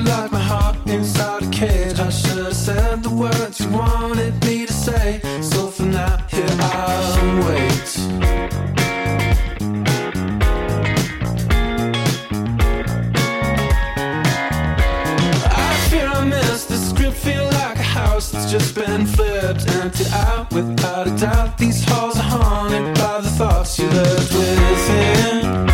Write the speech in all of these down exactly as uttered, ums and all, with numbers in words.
like my heart inside a cage. I should have said the words you wanted me to say. So for now, here I'll wait. I fear I missed the script, feel like a house that's just been flipped, emptied out without a doubt. These halls are haunted by the thoughts you lived within.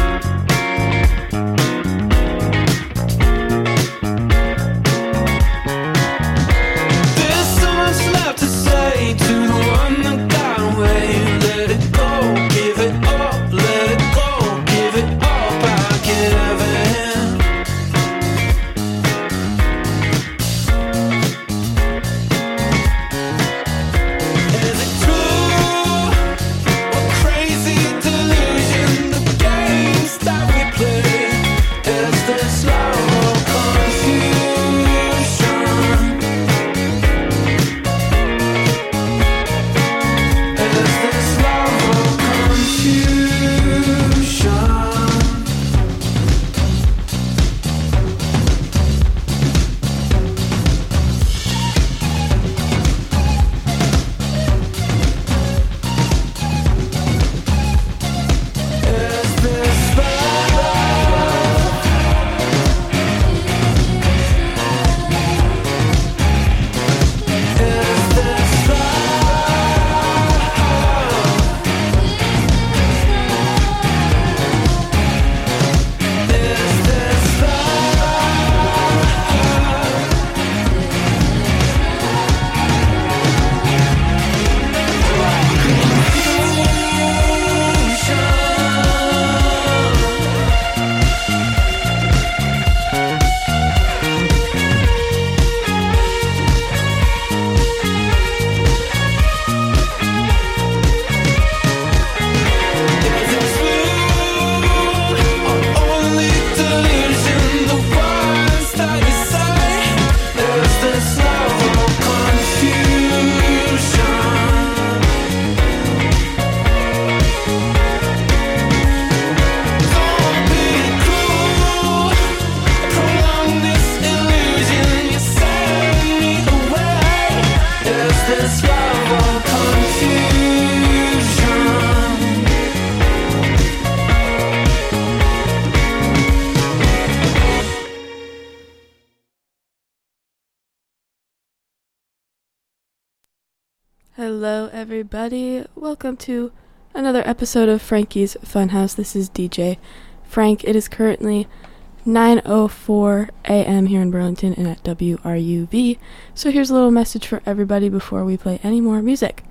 Hello everybody, welcome to another episode of Frankie's Funhouse. This is D J Frank. It is currently nine oh four a.m. here in Burlington and at W R U V. So here's a little message for everybody before we play any more music.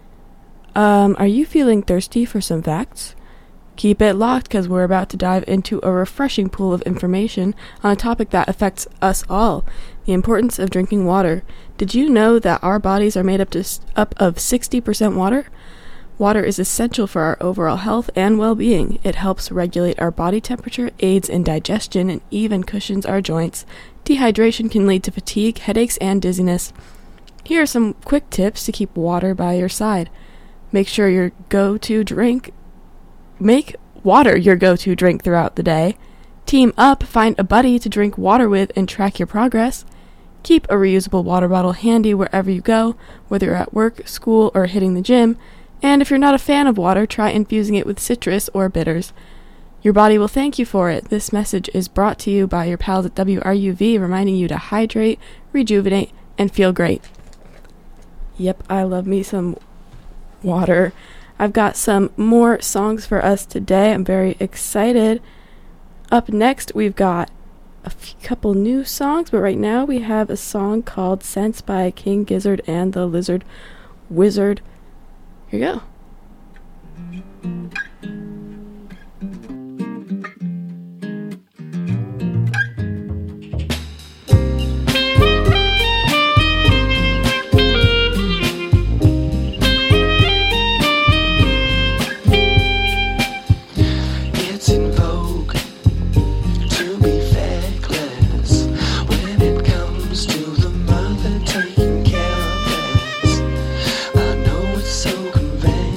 Um, are you feeling thirsty for some facts? Keep it locked because we're about to dive into a refreshing pool of information on a topic that affects us all, the importance of drinking water. Did you know that our bodies are made up, to, up of sixty percent water? Water is essential for our overall health and well-being. It helps regulate our body temperature, aids in digestion, and even cushions our joints. Dehydration can lead to fatigue, headaches, and dizziness. Here are some quick tips to keep water by your side. Make sure your go-to drink Make water your go-to drink throughout the day. Team up, find a buddy to drink water with and track your progress. Keep a reusable water bottle handy wherever you go, whether you're at work, school, or hitting the gym. And if you're not a fan of water, try infusing it with citrus or bitters. Your body will thank you for it. This message is brought to you by your pals at W R U V, reminding you to hydrate, rejuvenate, and feel great. Yep, I love me some water. I've got some more songs for us today. I'm very excited. Up next, we've got a few, couple new songs, but right now we have a song called Sense by King Gizzard and the Lizard Wizard. Here you go. Taking care of us. I know it's so convenient.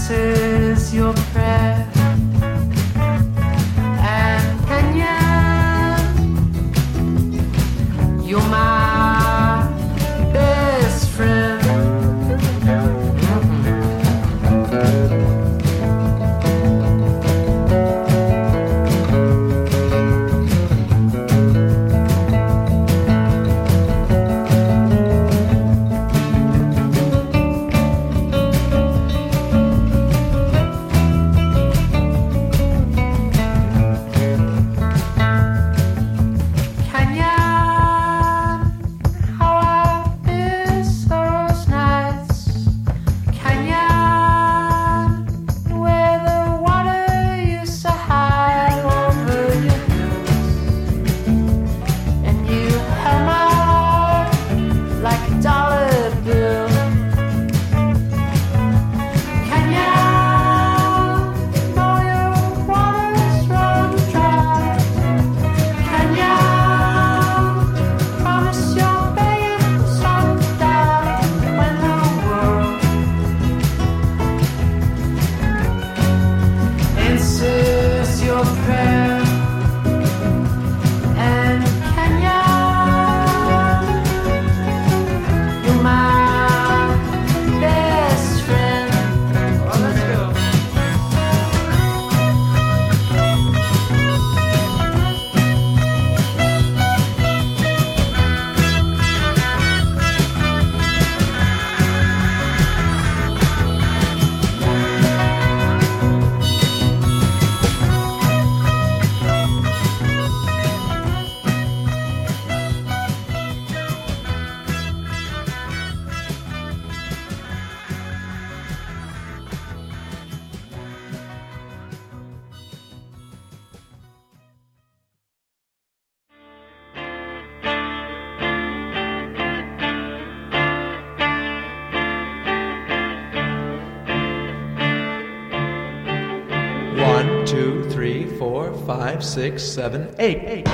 answers your prayer. And Kenya, you're my best friend. One, two, three, four, five, six, seven, eight. Eight.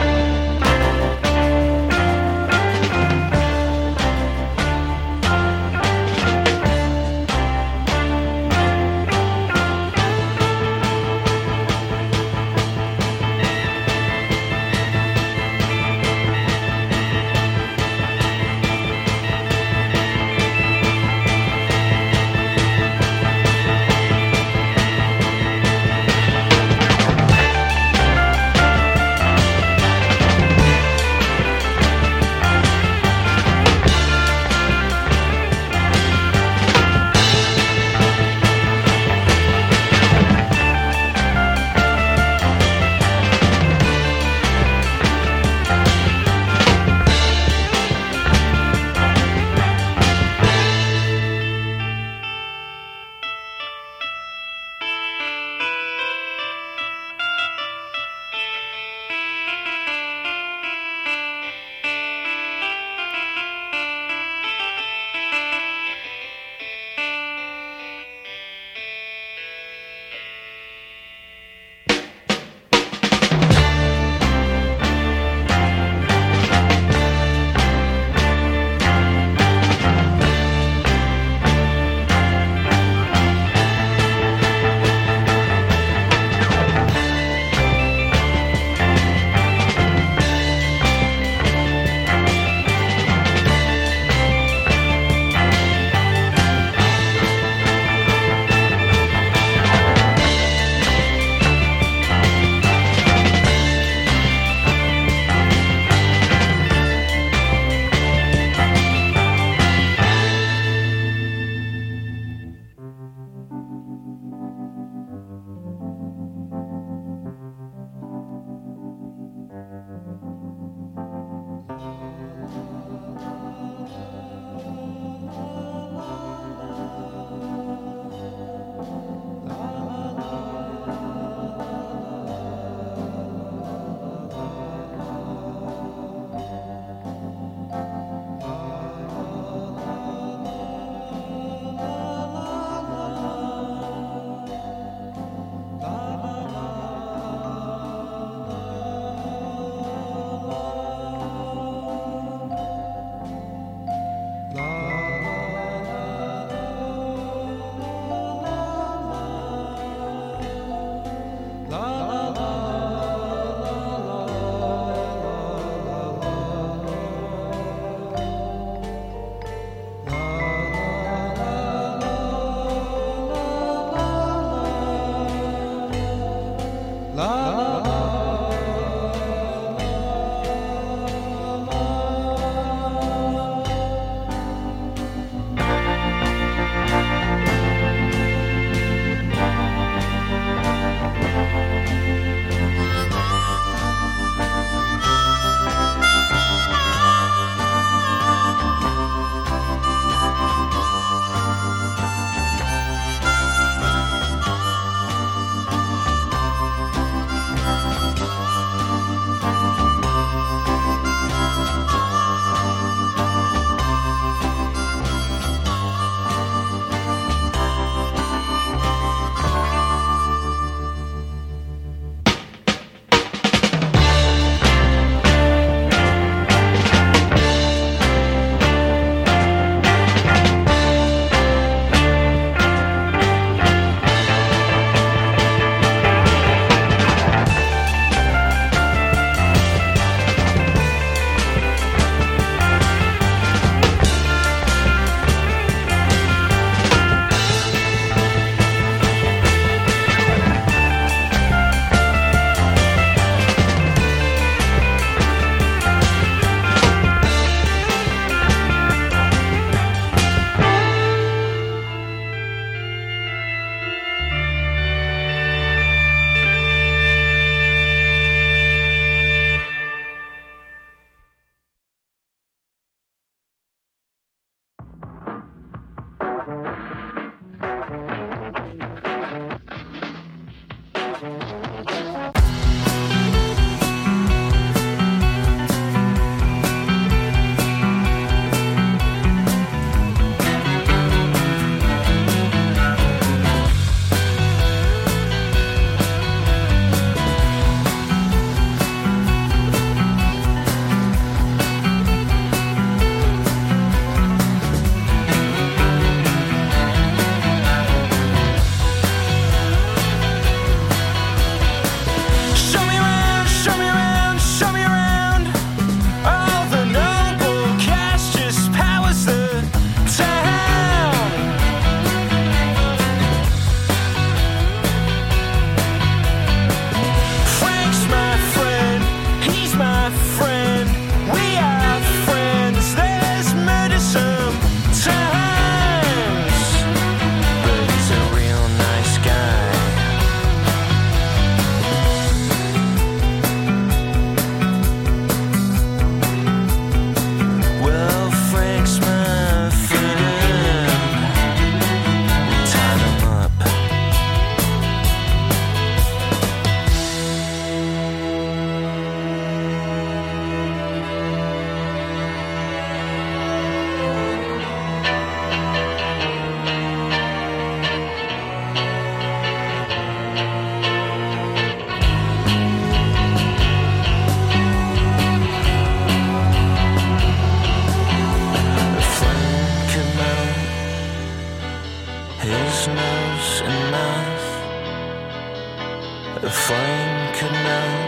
flame could melt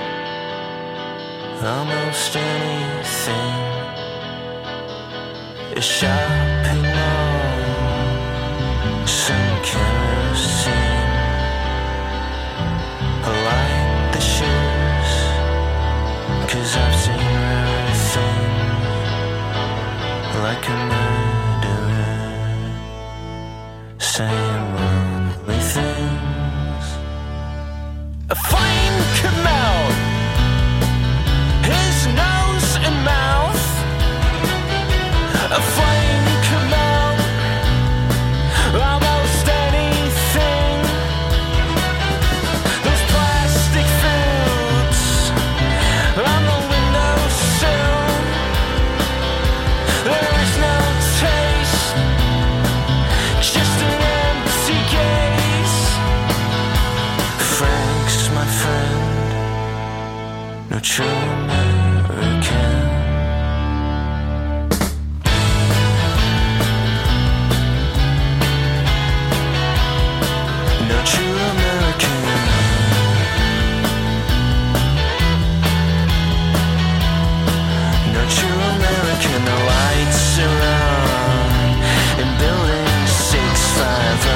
almost anything. A shopping mall, some kerosene. I like the shoes, 'cause I've seen rare things, like a murderer saying lovely things. A flame could melt his nose and mouth. A flame could melt almost anything. Those plastic fruits on the windowsill. There is no taste, just an empty gaze. Frank's my friend, no true American. No true American. No true American. The lights are on in building six fifty.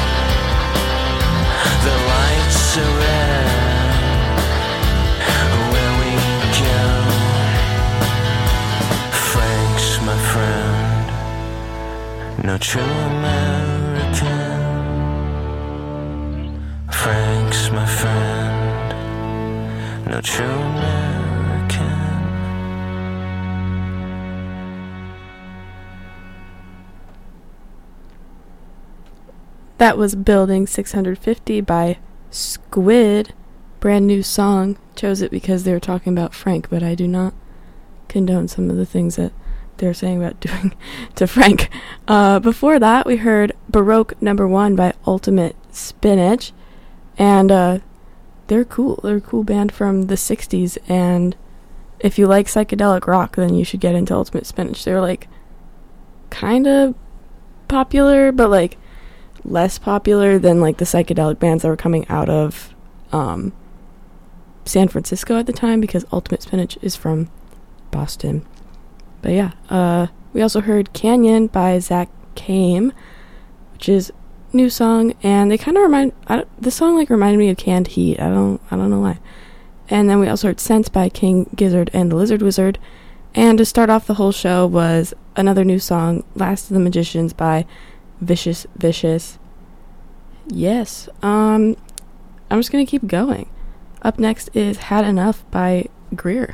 The lights are red where we go. Frank's my friend, no true American. Frank's my friend, no true American. That was Building six fifty by Squid. Brand new song. Chose it because they were talking about Frank, but I do not condone some of the things that they're saying about doing to Frank. Uh, before that, we heard Baroque Number One by Ultimate Spinach. And uh, they're cool. They're a cool band from the sixties. And if you like psychedelic rock, then you should get into Ultimate Spinach. They're like kind of popular, but like less popular than like the psychedelic bands that were coming out of um, San Francisco at the time, because Ultimate Spinach is from Boston. But yeah, uh, we also heard Canyon by Zach Kame, which is new song, and they kind of remind I don't, this song like reminded me of Canned Heat. I don't I don't know why. And then we also heard Sense by King Gizzard and the Lizard Wizard. And to start off the whole show was another new song, Last of the Magicians by Vicious Vicious. Yes. Um I'm just gonna keep going. Up next is Had Enough by Greer.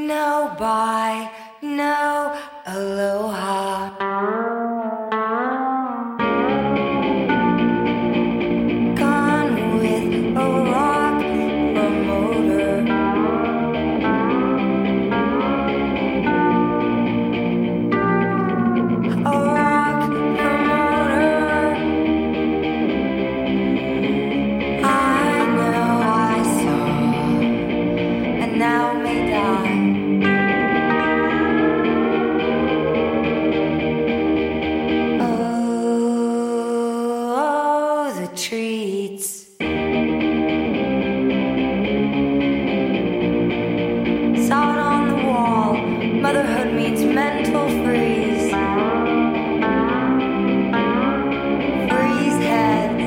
No bye, no aloha. Gone with a rock promoter. A rock promoter. I know I saw, and now may die. Treats. Saw it on the wall. Motherhood means mental freeze. Freeze heads.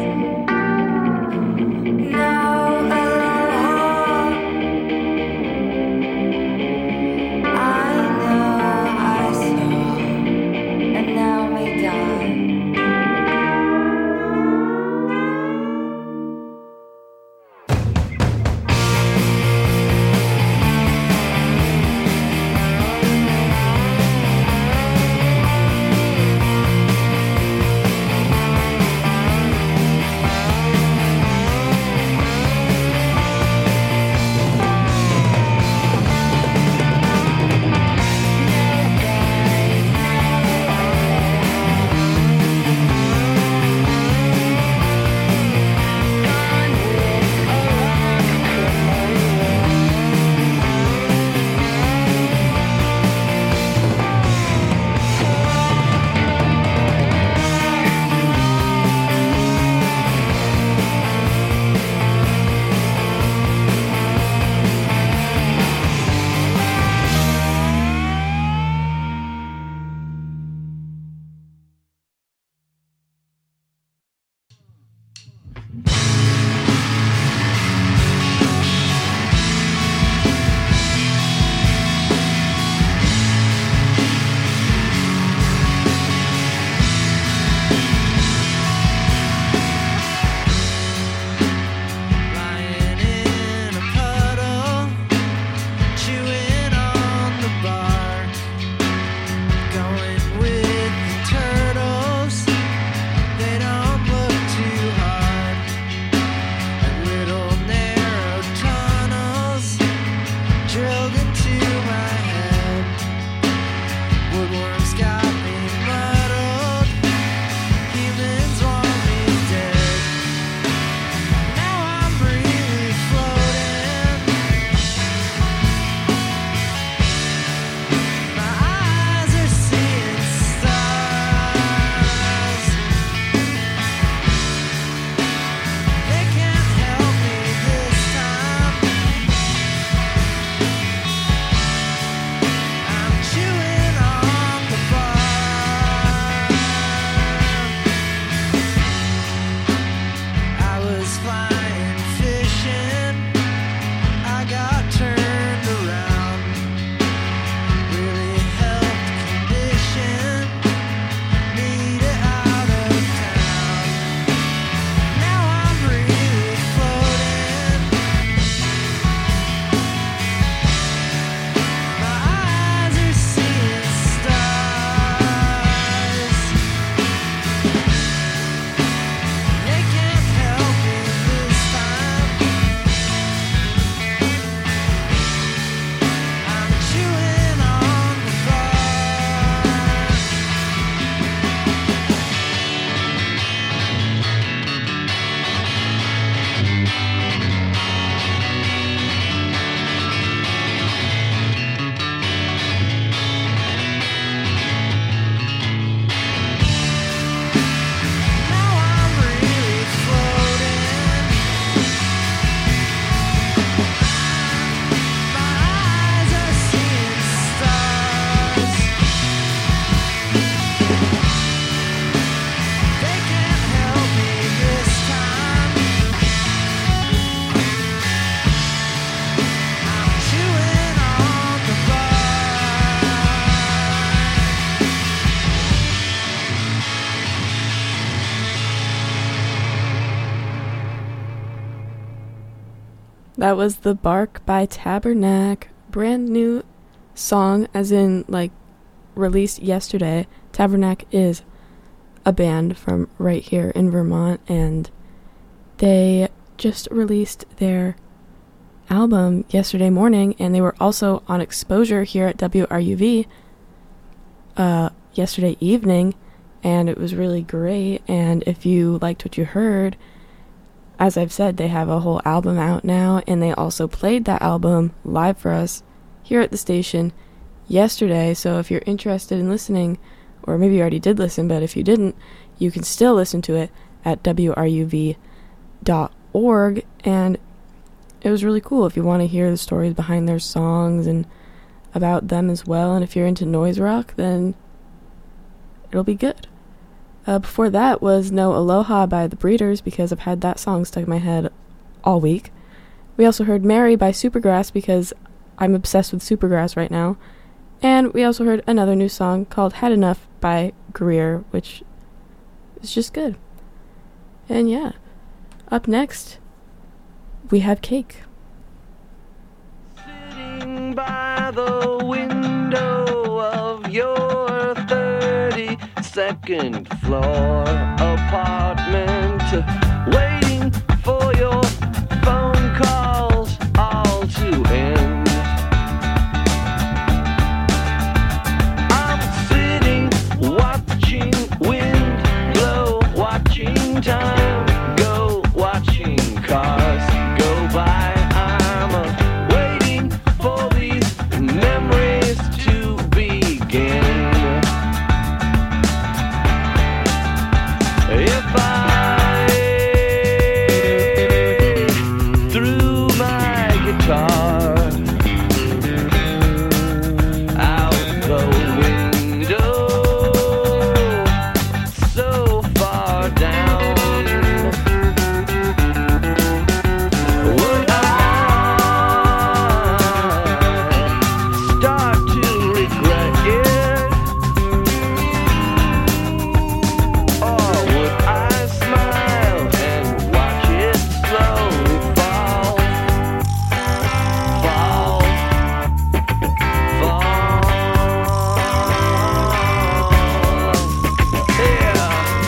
No aloha. I know I saw, and now may die. That was The Bark by Tabernac, brand new song, as in, like, released yesterday. Tabernac is a band from right here in Vermont, and they just released their album yesterday morning, and they were also on Exposure here at W R U V uh, yesterday evening, and it was really great. And if you liked what you heard, as I've said, they have a whole album out now, and they also played that album live for us here at the station yesterday. So if you're interested in listening, or maybe you already did listen, but if you didn't, you can still listen to it at W R U V dot org. And it was really cool if you want to hear the stories behind their songs and about them as well. And if you're into noise rock, then it'll be good. Uh, before that was No Aloha by The Breeders, because I've had that song stuck in my head all week. We also heard Mary by Supergrass, because I'm obsessed with Supergrass right now. And we also heard another new song called Had Enough by Greer, which is just good. And yeah, up next, we have Cake. Sitting by the window of your thirty-second floor apartment, waiting for your phone calls all to end. I'm sitting watching wind blow, watching time go, watching cars go by. I'm uh, waiting for these memories to begin. If I threw my guitar out the window so far down, would I start to regret it? Or would I smile and watch it slowly fall, fall, fall? Yeah.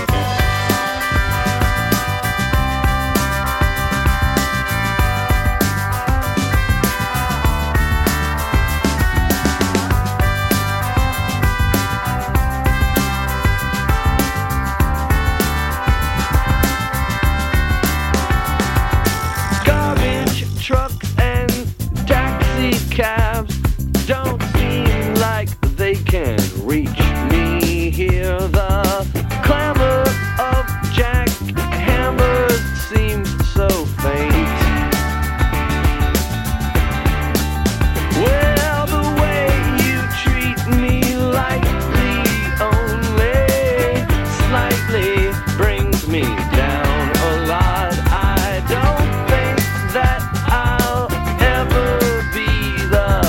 Garbage trucks and taxi cabs don't seem like they can reach me here. The clamor of jackhammers seems so faint. Well, the way you treat me lightly, only slightly, brings me down a lot. I don't think that I'll ever be the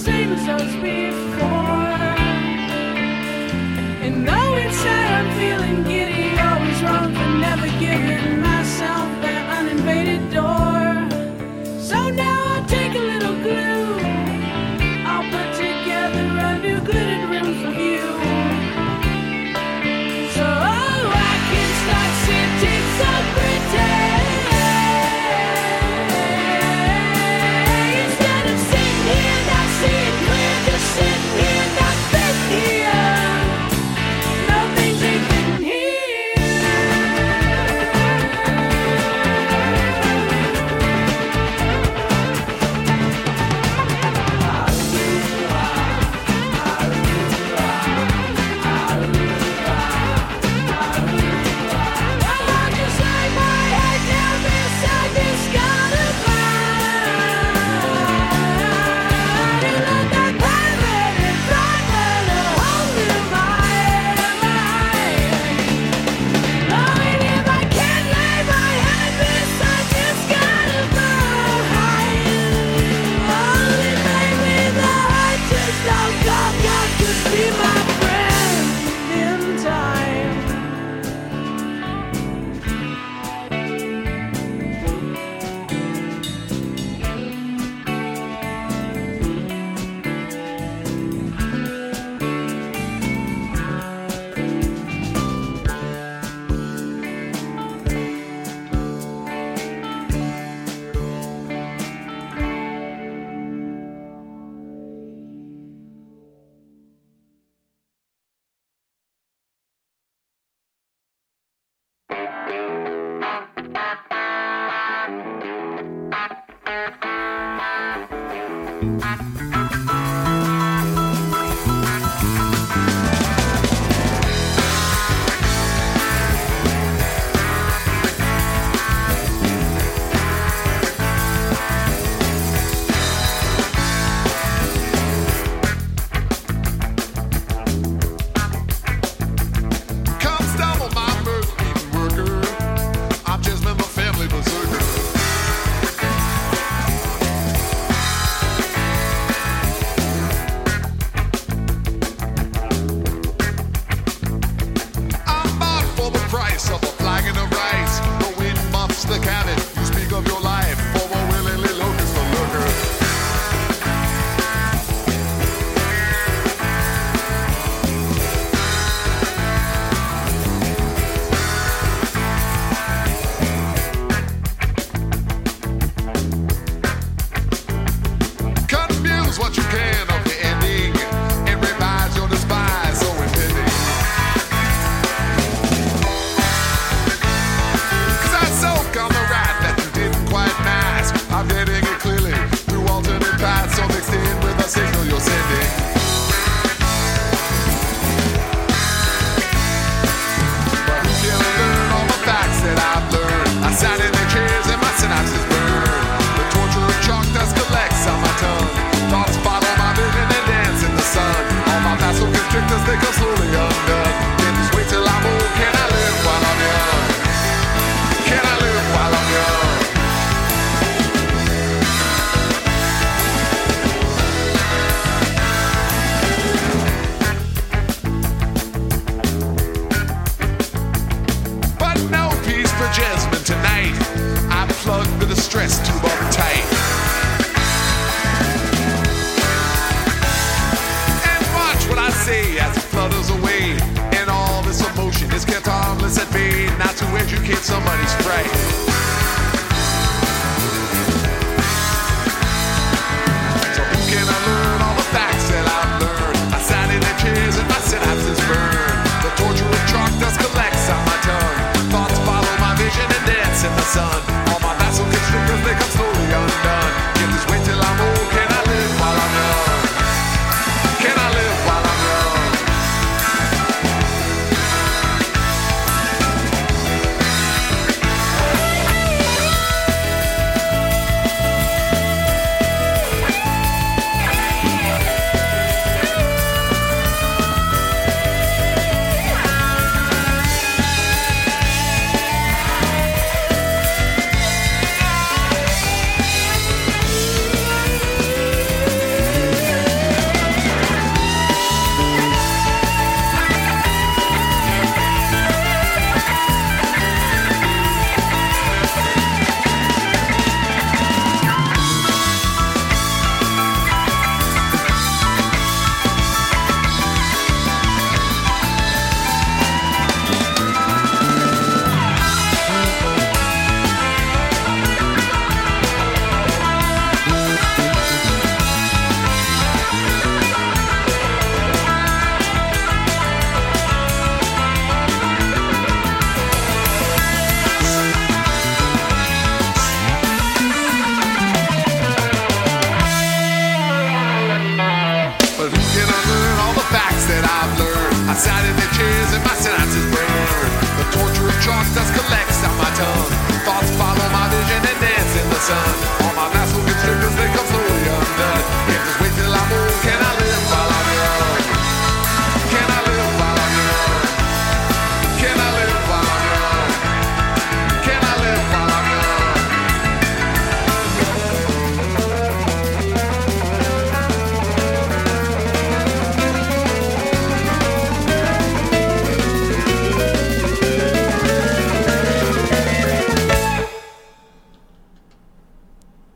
same as us before. And though inside I'm feeling giddy, always wrong for never giving myself that uninvaded door. So now I'll take a little glue, I'll put together a new glittered room for you. So oh, I can start sitting so pretty. Instead of sitting here, not seeing clear, just sitting here, not fitting here. No things ain't fitting here. I'll just lay my head down beside this garden and let that private enjoyment hold in my mind. Oh, and if I can't lay my head beside this garden oh, then maybe the heart just don't go. God could be my friend in time. Come stumble my bird-eating worker. I've just been the family berserker. I'm bought for the price of a flag and a rice. The wind muffs the cabin. You speak of your life for a willingly locust the lurker. Confuse what you can of the ending and revise your despise so impending. Cause I soak on the rat that you didn't quite mask. I'm getting it clearly through alternate paths, so mixed in with the signal you're sending. But who can learn all the facts that I've learned? I sat in the chairs and my synapses burn. The torture of chalk dust collects on my tongue. Thoughts follow my vision and dance in the sun. All my vasoconstrictors, they come slowly undone. Can't just wait till I'm old. Can I live while I'm young? Can I live while I'm young?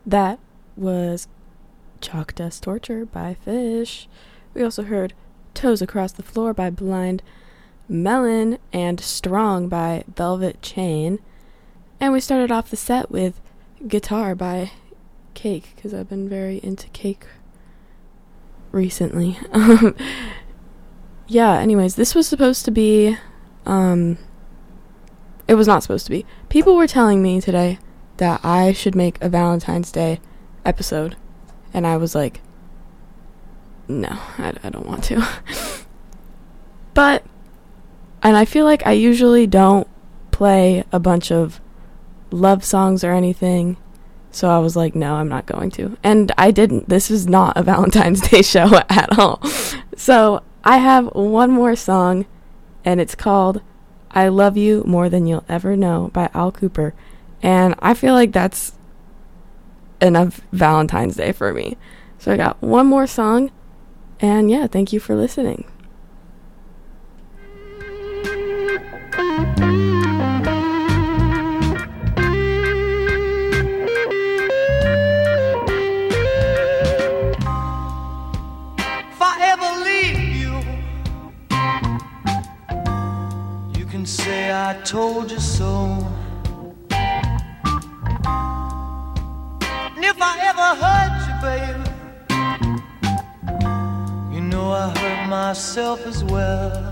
That was Chalk Dust Torture by Fish. We also heard Toes Across the Floor by Blind Melon and Strong by Velvet Chain. And we started off the set with Guitar by Cake, because I've been very into Cake recently. Yeah, anyways, this was supposed to be, um, it was not supposed to be. People were telling me today that I should make a Valentine's Day episode, and I was like, no, I, I don't want to. But, and I feel like I usually don't play a bunch of love songs or anything, so I was like, no, I'm not going to. And I didn't. This is not a Valentine's Day show at all. So I have one more song, and it's called I Love You More Than You'll Ever Know by Al Cooper. And I feel like that's enough Valentine's Day for me. So I got one more song, and yeah, thank you for listening. If I ever leave you, you can say I told you so. And if I ever hurt you, baby, you know I hurt myself as well.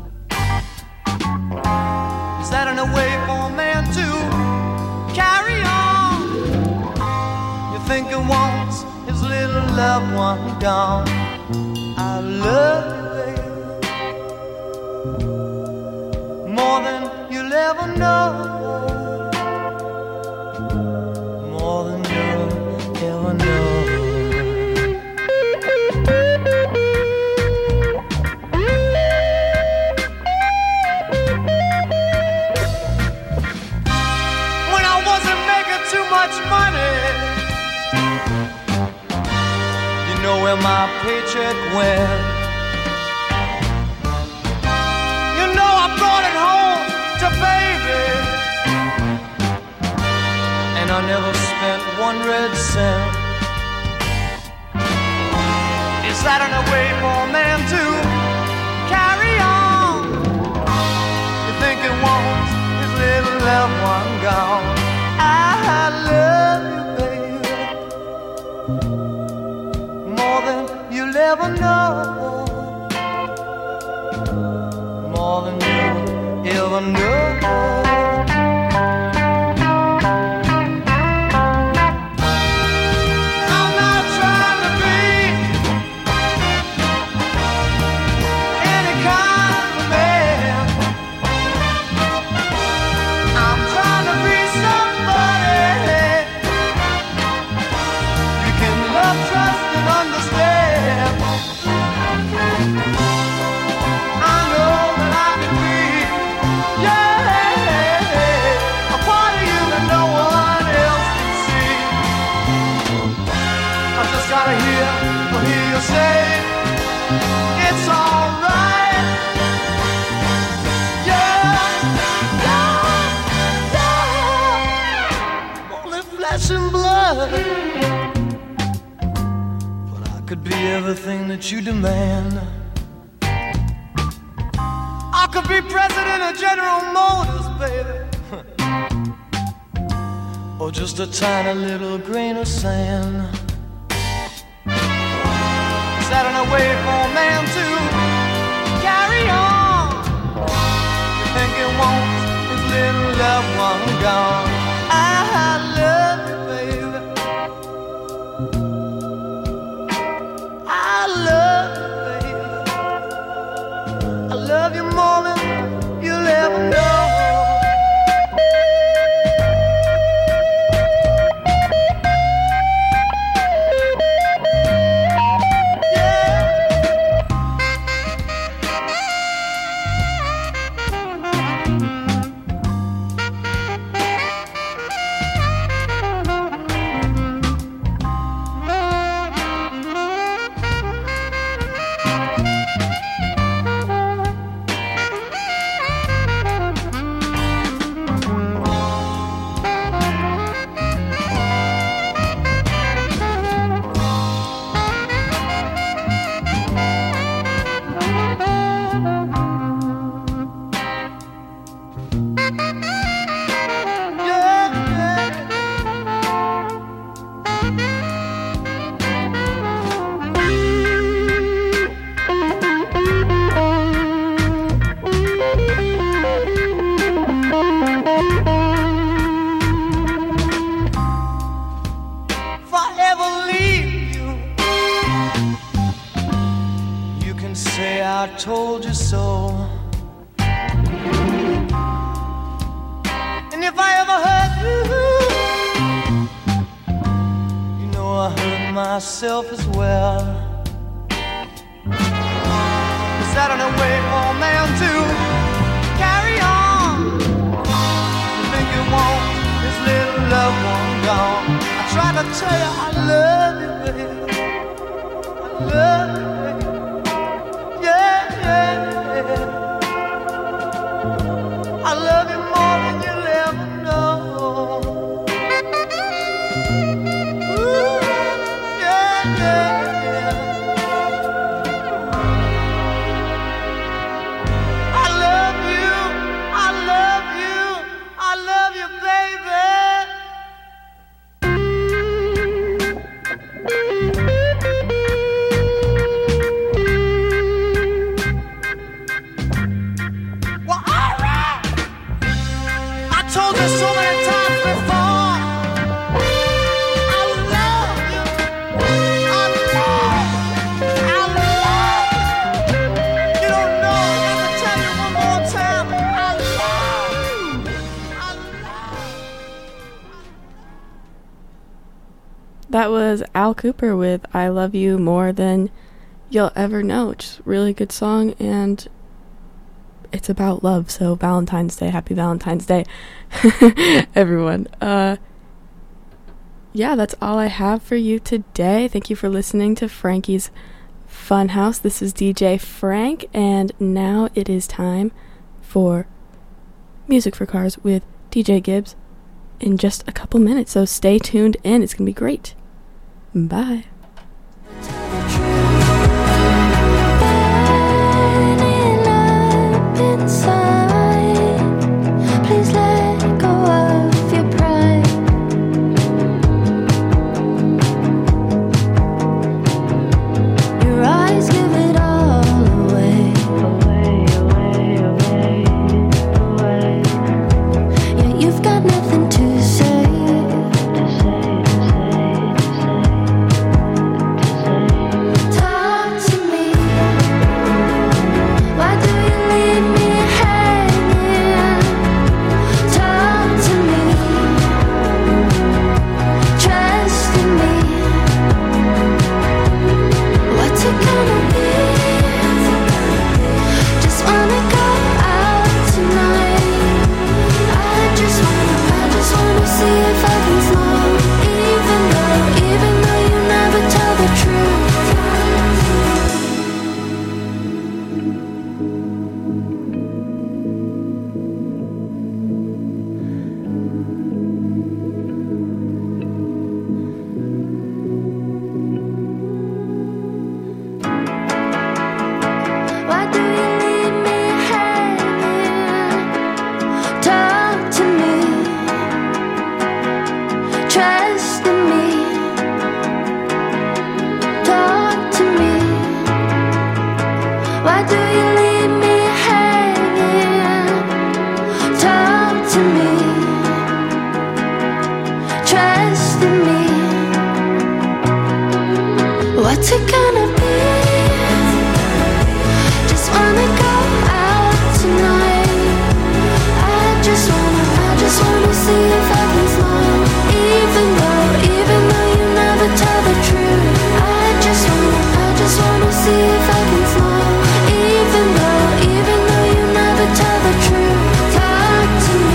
Is that in a way for a man to carry on? You're thinking once his little loved one gone. I love you, baby, more than you'll ever know. More than you'll ever know. Where my paycheck went, you know I brought it home to baby, and I never spent one red cent. Is that in a way for a man to carry on? You're thinking once his little loved one gone. I love you, more than you'll ever know. More than you'll ever know. I'm not trying to be any kind of man. I'm trying to be somebody you can love, trust, and understand. I know that I can be, yeah, a part of you that no one else can see. I just gotta hear or hear you say it's alright. Yeah, yeah, yeah. Only flesh and blood, could be everything that you demand. I could be president of General Motors, baby, or just a tiny little grain of sand. Is that in a way for a man to carry on? You think it wants his little loved one gone. I love you, baby, I love you, baby. I love you more than you'll ever know. I ever leave you, you can say I told you so. And if I ever hurt you, you know I hurt myself as well. Is that in a way for a man to carry on? You think you want this little loved one gone? I try to tell you I love you, baby. I love you, baby. Yeah, yeah, yeah. I love you more than you'll ever know. Ooh, yeah, yeah, yeah. I love you, I love you, I love you, baby. Well, all right. I told you so many times before. I love you. I love you. I love you. You don't know. Let me tell you one more time. I love you. I love you. That was Al Cooper with I Love You More Than You'll Ever Know. Just really good song, and it's about love, so Valentine's Day. Happy Valentine's Day, everyone. Uh, yeah, that's all I have for you today. Thank you for listening to Frankie's Funhouse. This is D J Frank, and now it is time for Music for Cars with D J Gibbs in just a couple minutes, so stay tuned in. It's gonna be great. Bye. Please let go of your pride. Your eyes give it all away. Away, away, away, away. Yeah, you've got nothing to say. To say, to say, to say, to say. Talk to me. Why do you leave me hanging? Talk to me. Trust in me. What's it gonna be? Just wanna go out tonight. I just wanna, I just wanna see if I can smile. Even though, even though you never tell the truth. Why do you leave me hanging? Talk to me. Trust in me. Talk to me. Why do you leave me hanging? Talk to me. Trust in me. What's it gonna be? Just wanna go out tonight. I just wanna, I just wanna see if I can smile. Even though, even though you never tell the truth. I just wanna, I just wanna see if I can smile. Even though, even though you never tell the truth. Talk to me.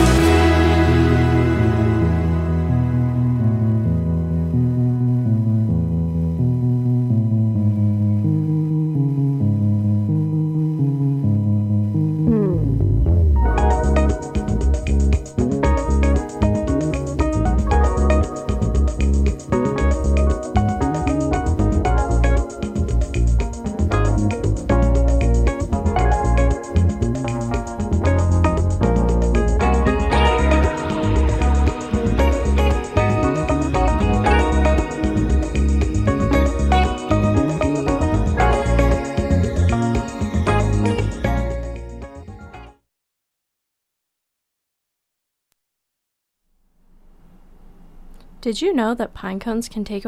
Did you know that pine cones can take